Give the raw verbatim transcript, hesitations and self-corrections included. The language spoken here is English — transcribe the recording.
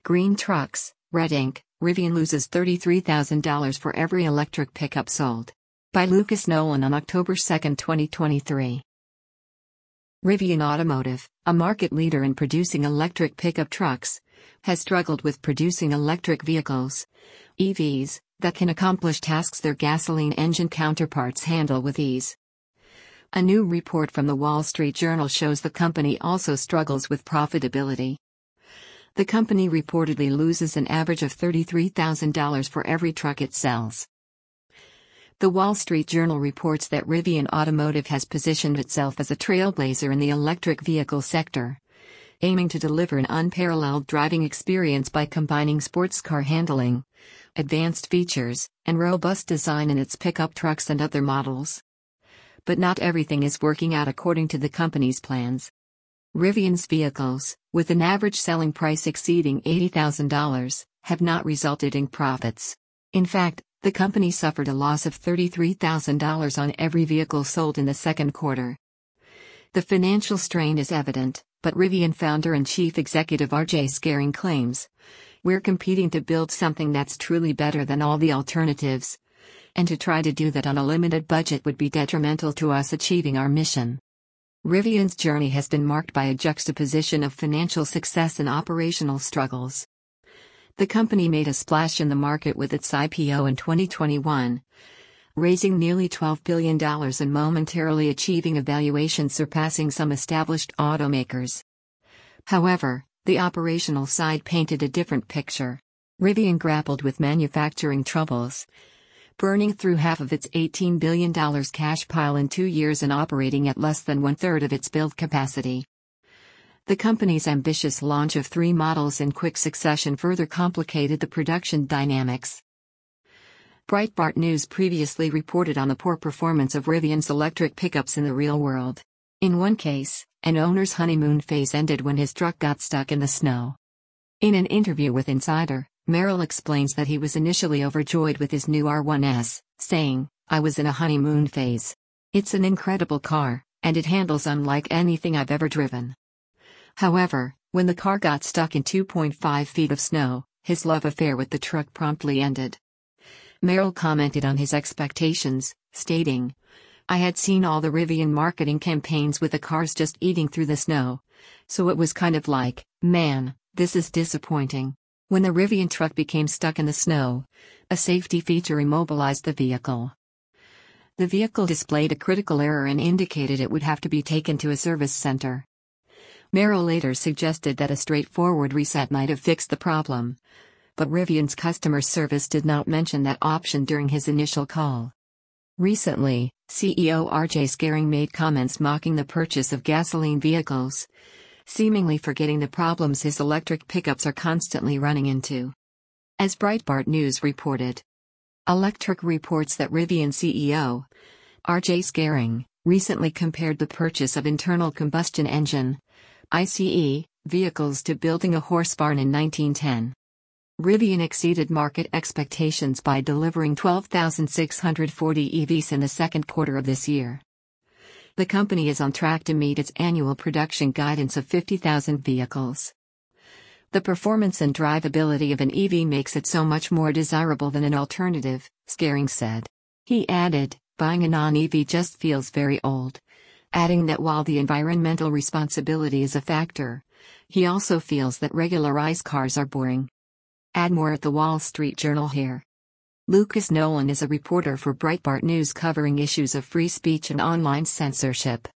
Green trucks, red ink, Rivian loses thirty-three thousand dollars for every electric pickup sold. By Lucas Nolan on October second, twenty twenty-three. Rivian Automotive, a market leader in producing electric pickup trucks, has struggled with producing electric vehicles, E Vs, that can accomplish tasks their gasoline engine counterparts handle with ease. A new report from the Wall Street Journal shows the company also struggles with profitability. The company reportedly loses an average of thirty-three thousand dollars for every truck it sells. The Wall Street Journal reports that Rivian Automotive has positioned itself as a trailblazer in the electric vehicle sector, aiming to deliver an unparalleled driving experience by combining sports car handling, advanced features, and robust design in its pickup trucks and other models. But not everything is working out according to the company's plans. Rivian's vehicles, with an average selling price exceeding eighty thousand dollars, have not resulted in profits. In fact, the company suffered a loss of thirty-three thousand dollars on every vehicle sold in the second quarter. The financial strain is evident, but Rivian founder and chief executive R J Scaring claims, "We're competing to build something that's truly better than all the alternatives, and to try to do that on a limited budget would be detrimental to us achieving our mission." Rivian's journey has been marked by a juxtaposition of financial success and operational struggles. The company made a splash in the market with its I P O in twenty twenty-one, raising nearly twelve billion dollars and momentarily achieving a valuation surpassing some established automakers. However, the operational side painted a different picture. Rivian grappled with manufacturing troubles, burning through half of its eighteen billion dollars cash pile in two years and operating at less than one-third of its build capacity. The company's ambitious launch of three models in quick succession further complicated the production dynamics. Breitbart News previously reported on the poor performance of Rivian's electric pickups in the real world. In one case, an owner's honeymoon phase ended when his truck got stuck in the snow. In an interview with Insider, Merrill explains that he was initially overjoyed with his new R one S, saying, "I was in a honeymoon phase. It's an incredible car, and it handles unlike anything I've ever driven." However, when the car got stuck in two point five feet of snow, his love affair with the truck promptly ended. Merrill commented on his expectations, stating, "I had seen all the Rivian marketing campaigns with the cars just eating through the snow, so it was kind of like, man, this is disappointing." When the Rivian truck became stuck in the snow, a safety feature immobilized the vehicle. The vehicle displayed a critical error and indicated it would have to be taken to a service center. Merrill later suggested that a straightforward reset might have fixed the problem, but Rivian's customer service did not mention that option during his initial call. Recently, C E O R J Scaring made comments mocking the purchase of gasoline vehicles, seemingly forgetting the problems his electric pickups are constantly running into. As Breitbart News reported, Electric reports that Rivian C E O R J Scaring recently compared the purchase of internal combustion engine I C E vehicles to building a horse barn in nineteen ten. Rivian exceeded market expectations by delivering twelve thousand six hundred forty E Vs in the second quarter of this year. The company is on track to meet its annual production guidance of fifty thousand vehicles. "The performance and drivability of an E V makes it so much more desirable than an alternative," Scaring said. He added, "Buying a non-E V just feels very old," adding that while the environmental responsibility is a factor, he also feels that regular ICE cars are boring. Add more at the Wall Street Journal here. Lucas Nolan is a reporter for Breitbart News covering issues of free speech and online censorship.